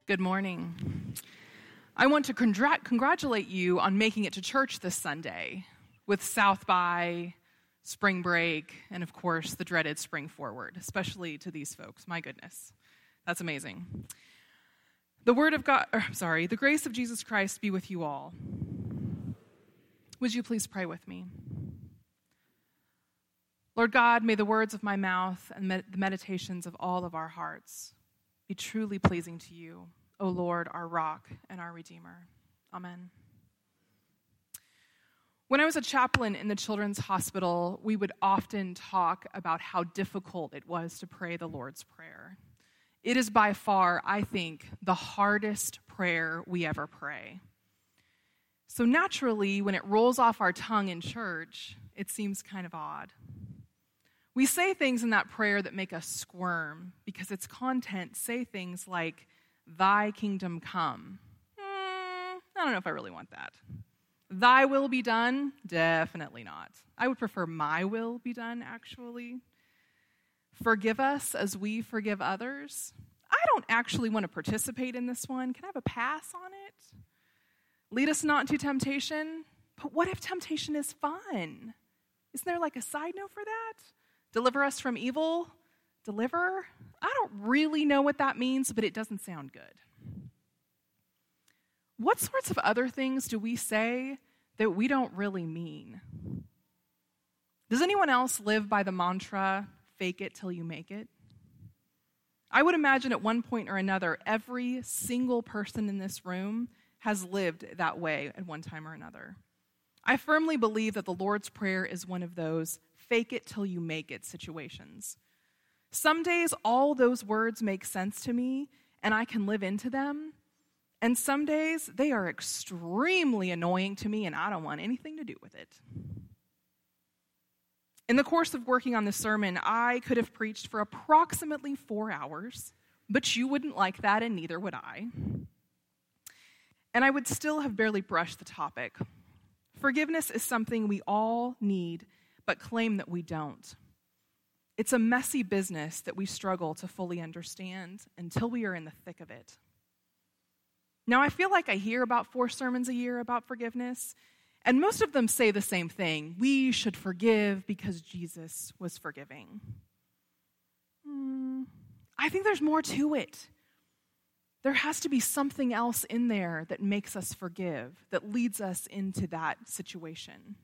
Good morning. I want to congratulate you on making it to church this Sunday with South by, spring break, and of course the dreaded spring forward, especially to these folks. My goodness, that's amazing. The grace of Jesus Christ be with you all. Would you please pray with me? Lord God, may the words of my mouth and the meditations of all of our hearts be truly pleasing to you, O Lord, our rock and our Redeemer. Amen. When I was a chaplain in the Children's Hospital, we would often talk about how difficult it was to pray the Lord's Prayer. It is by far, I think, the hardest prayer we ever pray. So naturally, when it rolls off our tongue in church, it seems kind of odd. We say things in that prayer that make us squirm because its content say things like, "Thy kingdom come." I don't know if I really want that. "Thy will be done?" Definitely not. I would prefer "my will be done," actually. "Forgive us as we forgive others." I don't actually want to participate in this one. Can I have a pass on it? "Lead us not into temptation." But what if temptation is fun? Isn't there like a side note for that? "Deliver us from evil." Deliver? I don't really know what that means, but it doesn't sound good. What sorts of other things do we say that we don't really mean? Does anyone else live by the mantra, "fake it till you make it"? I would imagine at one point or another, every single person in this room has lived that way at one time or another. I firmly believe that the Lord's Prayer is one of those fake it till you make it situations. Some days all those words make sense to me and I can live into them. And some days they are extremely annoying to me and I don't want anything to do with it. In the course of working on this sermon, I could have preached for approximately 4 hours, but you wouldn't like that and neither would I. And I would still have barely brushed the topic. Forgiveness is something we all need, but claim that we don't. It's a messy business that we struggle to fully understand until we are in the thick of it. Now, I feel like I hear about 4 sermons a year about forgiveness, and most of them say the same thing. We should forgive because Jesus was forgiving. I think there's more to it. There has to be something else in there that makes us forgive, that leads us into that situation.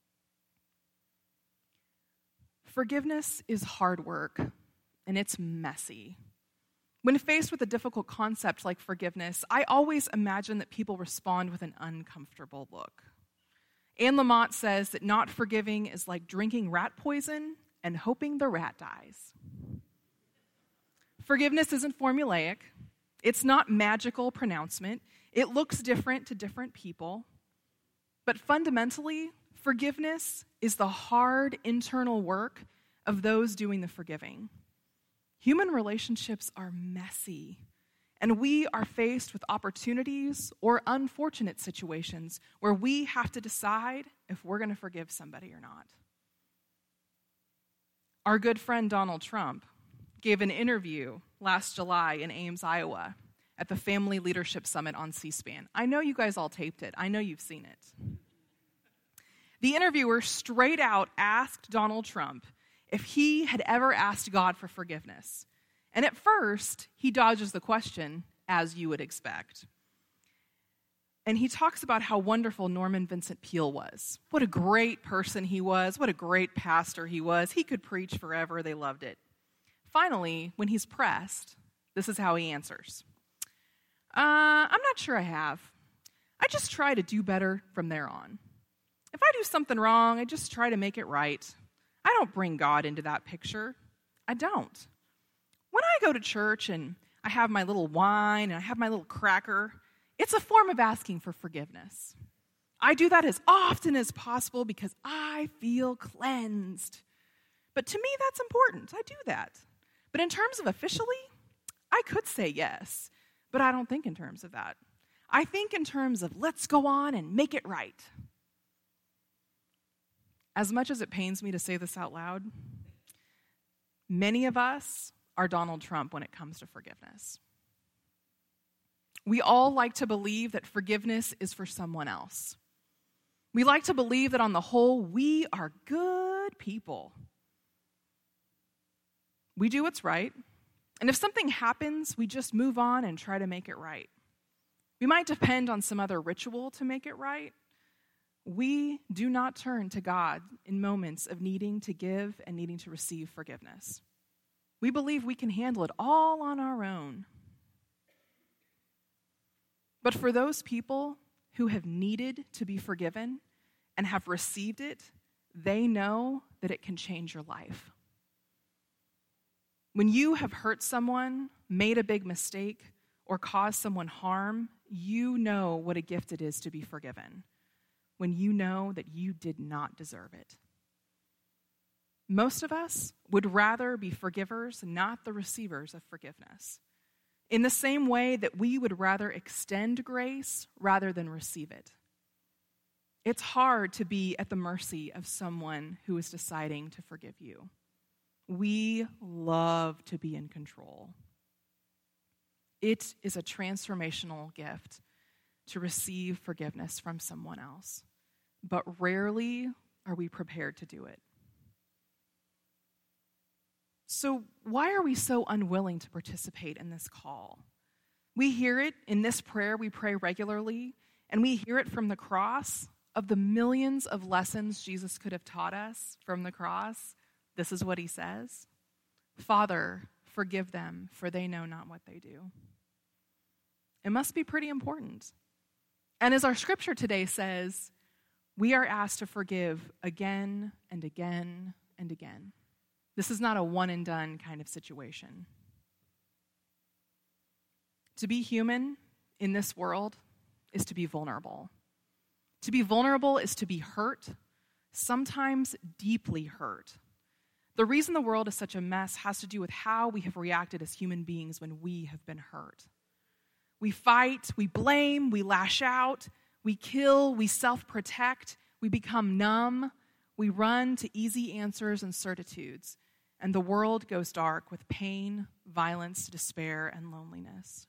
Forgiveness is hard work, and it's messy. When faced with a difficult concept like forgiveness, I always imagine that people respond with an uncomfortable look. Anne Lamott says that not forgiving is like drinking rat poison and hoping the rat dies. Forgiveness isn't formulaic. It's not magical pronouncement. It looks different to different people. But fundamentally, forgiveness is the hard internal work of those doing the forgiving. Human relationships are messy, and we are faced with opportunities or unfortunate situations where we have to decide if we're going to forgive somebody or not. Our good friend Donald Trump gave an interview last July in Ames, Iowa, at the Family Leadership Summit on C-SPAN. I know you guys all taped it. I know you've seen it. The interviewer straight out asked Donald Trump if he had ever asked God for forgiveness. And at first, he dodges the question, as you would expect. And he talks about how wonderful Norman Vincent Peale was. What a great person he was. What a great pastor he was. He could preach forever. They loved it. Finally, when he's pressed, this is how he answers. I'm not sure I have. I just try to do better from there on. If I do something wrong, I just try to make it right. I don't bring God into that picture. I don't. When I go to church and I have my little wine and I have my little cracker, it's a form of asking for forgiveness. I do that as often as possible because I feel cleansed. But to me, that's important. I do that. But in terms of officially, I could say yes, but I don't think in terms of that. I think in terms of let's go on and make it right. As much as it pains me to say this out loud, many of us are Donald Trump when it comes to forgiveness. We all like to believe that forgiveness is for someone else. We like to believe that on the whole, we are good people. We do what's right, and if something happens, we just move on and try to make it right. We might depend on some other ritual to make it right. We do not turn to God in moments of needing to give and needing to receive forgiveness. We believe we can handle it all on our own. But for those people who have needed to be forgiven and have received it, they know that it can change your life. When you have hurt someone, made a big mistake, or caused someone harm, you know what a gift it is to be forgiven, when you know that you did not deserve it. Most of us would rather be forgivers, not the receivers of forgiveness. In the same way that we would rather extend grace rather than receive it. It's hard to be at the mercy of someone who is deciding to forgive you. We love to be in control. It is a transformational gift to receive forgiveness from someone else, but rarely are we prepared to do it. So why are we so unwilling to participate in this call? We hear it in this prayer we pray regularly, and we hear it from the cross. Of the millions of lessons Jesus could have taught us from the cross, this is what he says: Father, forgive them, for they know not what they do. It must be pretty important. And as our scripture today says, we are asked to forgive again and again and again. This is not a one and done kind of situation. To be human in this world is to be vulnerable. To be vulnerable is to be hurt, sometimes deeply hurt. The reason the world is such a mess has to do with how we have reacted as human beings when we have been hurt. We fight, we blame, we lash out, we kill, we self-protect, we become numb, we run to easy answers and certitudes, and the world goes dark with pain, violence, despair, and loneliness.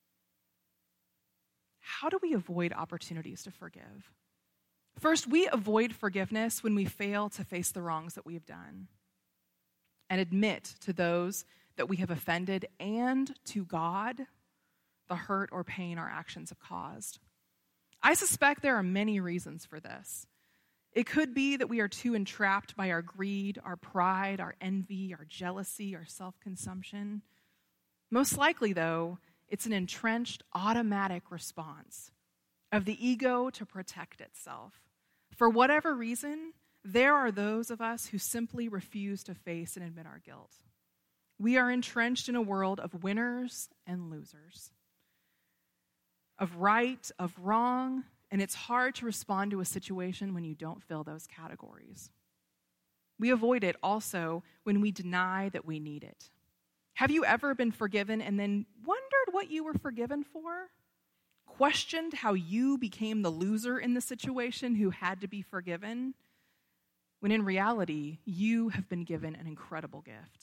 How do we avoid opportunities to forgive? First, we avoid forgiveness when we fail to face the wrongs that we have done and admit to those that we have offended and to God the hurt or pain our actions have caused. I suspect there are many reasons for this. It could be that we are too entrapped by our greed, our pride, our envy, our jealousy, our self-consumption. Most likely, though, it's an entrenched automatic response of the ego to protect itself. For whatever reason, there are those of us who simply refuse to face and admit our guilt. We are entrenched in a world of winners and losers, of right, of wrong, and it's hard to respond to a situation when you don't fill those categories. We avoid it also when we deny that we need it. Have you ever been forgiven and then wondered what you were forgiven for? Questioned how you became the loser in the situation who had to be forgiven? When in reality, you have been given an incredible gift.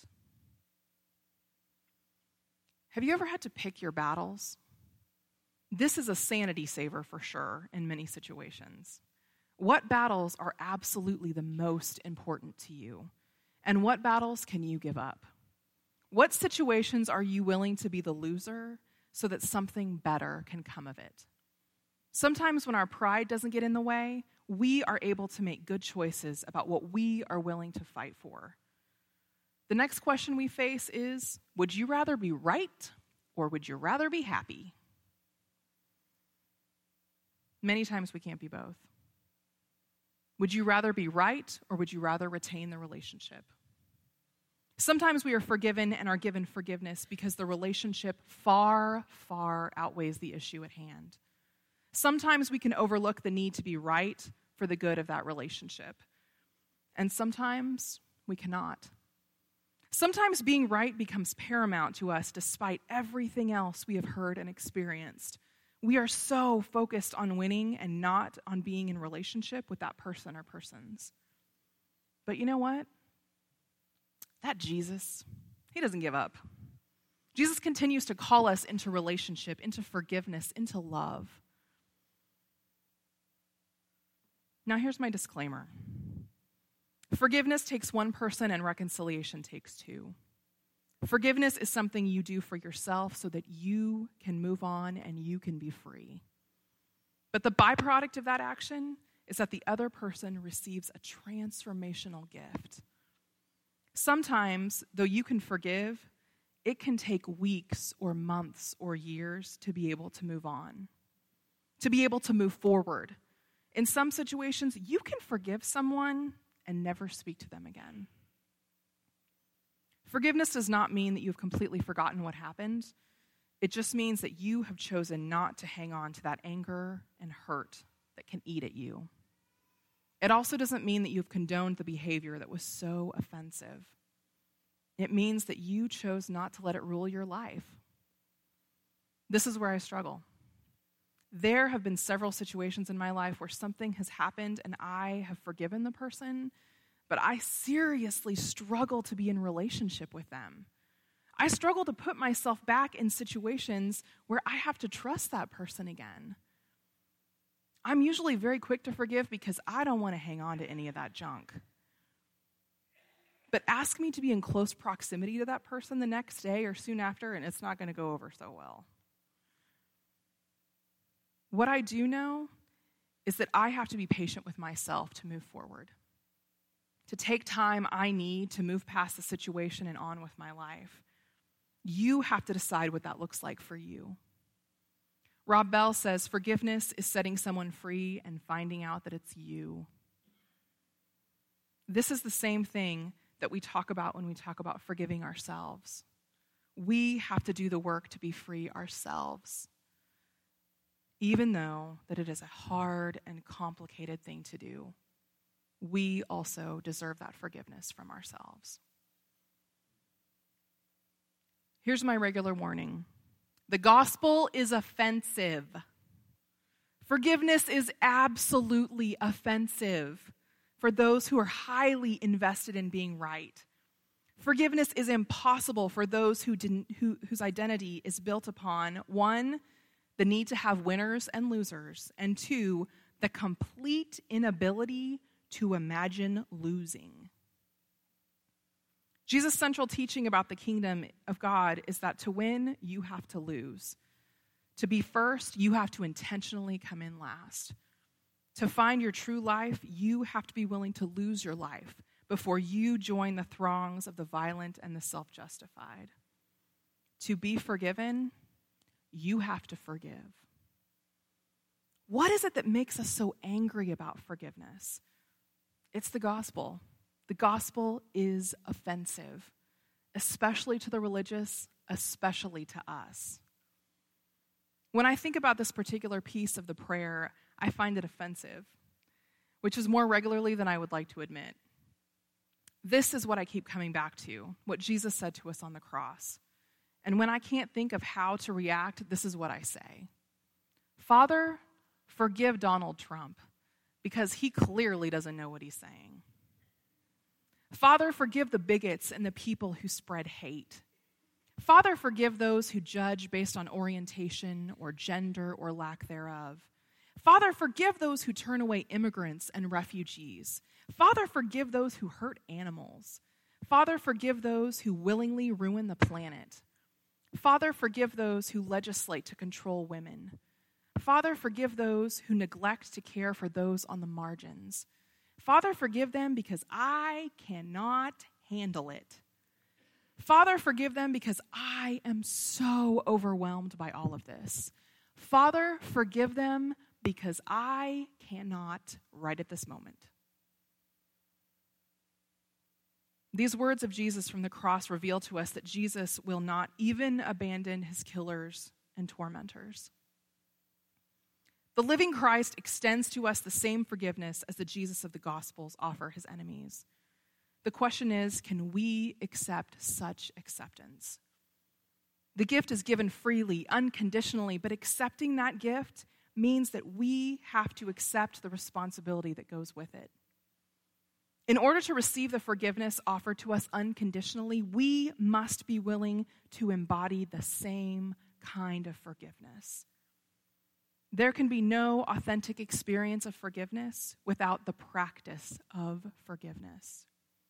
Have you ever had to pick your battles? This is a sanity saver for sure in many situations. What battles are absolutely the most important to you? And what battles can you give up? What situations are you willing to be the loser so that something better can come of it? Sometimes when our pride doesn't get in the way, we are able to make good choices about what we are willing to fight for. The next question we face is, would you rather be right or would you rather be happy? Many times we can't be both. Would you rather be right or would you rather retain the relationship? Sometimes we are forgiven and are given forgiveness because the relationship far, far outweighs the issue at hand. Sometimes we can overlook the need to be right for the good of that relationship. And sometimes we cannot. Sometimes being right becomes paramount to us despite everything else we have heard and experienced. We are so focused on winning and not on being in relationship with that person or persons. But you know what? That Jesus, he doesn't give up. Jesus continues to call us into relationship, into forgiveness, into love. Now here's my disclaimer. Forgiveness takes one person and reconciliation takes two. Forgiveness is something you do for yourself so that you can move on and you can be free. But the byproduct of that action is that the other person receives a transformational gift. Sometimes, though you can forgive, it can take weeks or months or years to be able to move on, to be able to move forward. In some situations, you can forgive someone and never speak to them again. Forgiveness does not mean that you've completely forgotten what happened. It just means that you have chosen not to hang on to that anger and hurt that can eat at you. It also doesn't mean that you've condoned the behavior that was so offensive. It means that you chose not to let it rule your life. This is where I struggle. There have been several situations in my life where something has happened and I have forgiven the person, but I seriously struggle to be in relationship with them. I struggle to put myself back in situations where I have to trust that person again. I'm usually very quick to forgive because I don't want to hang on to any of that junk. But ask me to be in close proximity to that person the next day or soon after, and it's not going to go over so well. What I do know is that I have to be patient with myself to move forward, to take time I need to move past the situation and on with my life. You have to decide what that looks like for you. Rob Bell says, forgiveness is setting someone free and finding out that it's you. This is the same thing that we talk about when we talk about forgiving ourselves. We have to do the work to be free ourselves, even though that it is a hard and complicated thing to do. We also deserve that forgiveness from ourselves. Here's my regular warning. The gospel is offensive. Forgiveness is absolutely offensive for those who are highly invested in being right. Forgiveness is impossible for those whose identity is built upon, one, the need to have winners and losers, and two, the complete inability to imagine losing. Jesus' central teaching about the kingdom of God is that to win, you have to lose. To be first, you have to intentionally come in last. To find your true life, you have to be willing to lose your life before you join the throngs of the violent and the self-justified. To be forgiven, you have to forgive. What is it that makes us so angry about forgiveness? It's the gospel. The gospel is offensive, especially to the religious, especially to us. When I think about this particular piece of the prayer, I find it offensive, which is more regularly than I would like to admit. This is what I keep coming back to, what Jesus said to us on the cross. And when I can't think of how to react, this is what I say. Father, forgive Donald Trump, because he clearly doesn't know what he's saying. Father, forgive the bigots and the people who spread hate. Father, forgive those who judge based on orientation or gender or lack thereof. Father, forgive those who turn away immigrants and refugees. Father, forgive those who hurt animals. Father, forgive those who willingly ruin the planet. Father, forgive those who legislate to control women. Father, forgive those who neglect to care for those on the margins. Father, forgive them because I cannot handle it. Father, forgive them because I am so overwhelmed by all of this. Father, forgive them because I cannot right at this moment. These words of Jesus from the cross reveal to us that Jesus will not even abandon his killers and tormentors. The living Christ extends to us the same forgiveness as the Jesus of the Gospels offer his enemies. The question is, can we accept such acceptance? The gift is given freely, unconditionally, but accepting that gift means that we have to accept the responsibility that goes with it. In order to receive the forgiveness offered to us unconditionally, we must be willing to embody the same kind of forgiveness. There can be no authentic experience of forgiveness without the practice of forgiveness.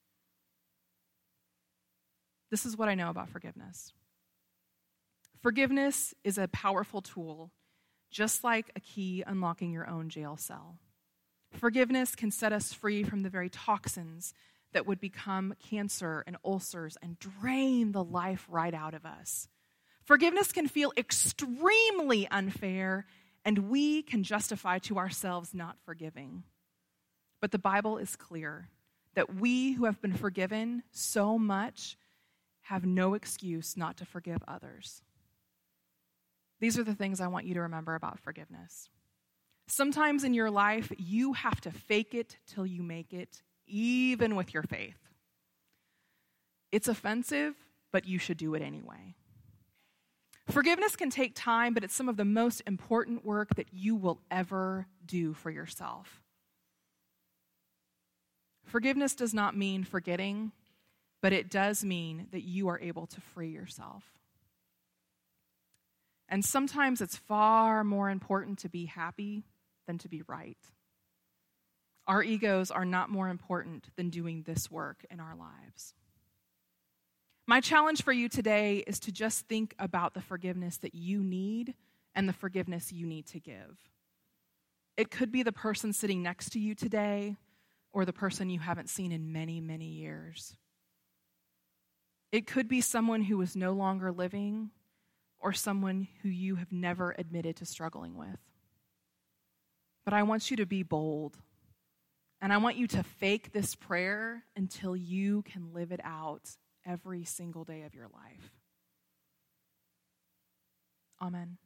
This is what I know about forgiveness. Forgiveness is a powerful tool, just like a key unlocking your own jail cell. Forgiveness can set us free from the very toxins that would become cancer and ulcers and drain the life right out of us. Forgiveness can feel extremely unfair, and we can justify to ourselves not forgiving. But the Bible is clear that we who have been forgiven so much have no excuse not to forgive others. These are the things I want you to remember about forgiveness. Sometimes in your life, you have to fake it till you make it, even with your faith. It's offensive, but you should do it anyway. Forgiveness can take time, but it's some of the most important work that you will ever do for yourself. Forgiveness does not mean forgetting, but it does mean that you are able to free yourself. And sometimes it's far more important to be happy than to be right. Our egos are not more important than doing this work in our lives. My challenge for you today is to just think about the forgiveness that you need and the forgiveness you need to give. It could be the person sitting next to you today or the person you haven't seen in many, many years. It could be someone who is no longer living or someone who you have never admitted to struggling with. But I want you to be bold, and I want you to fake this prayer until you can live it out every single day of your life. Amen.